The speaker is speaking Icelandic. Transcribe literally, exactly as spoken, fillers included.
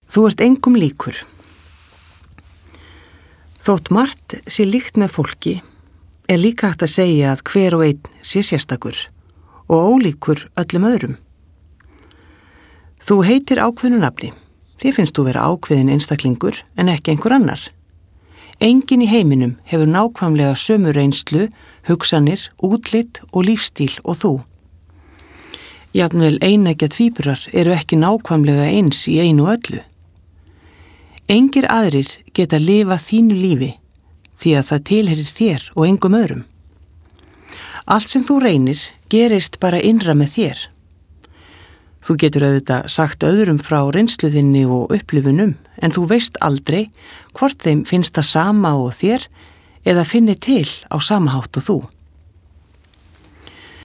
Þú ert engum líkur. Þótt margt sé líkt með fólki, er líka hægt að segja að hver og einn sé sérstakur og ólíkur öllum öðrum. Þú heitir ákveðnu nafni. Þér finnst þú vera ákveðin einstaklingur en ekki einhver annar. Enginn í heiminum hefur nákvæmlega sömu reynslu, hugsanir, útlit og lífstíl og þú. Jafnvel eineggja tvíburar eru ekki nákvæmlega eins í einu og öllu. Engir aðrir geta lifað þínu lífi því að það tilheyrir þér og engum öðrum. Allt sem þú reynir gerist bara innra með þér. Þú getur auðvitað sagt öðrum frá reynsluðinni og upplifunum en þú veist aldrei hvort þeim finnst það sama og þér eða finni til á sama hátt og þú.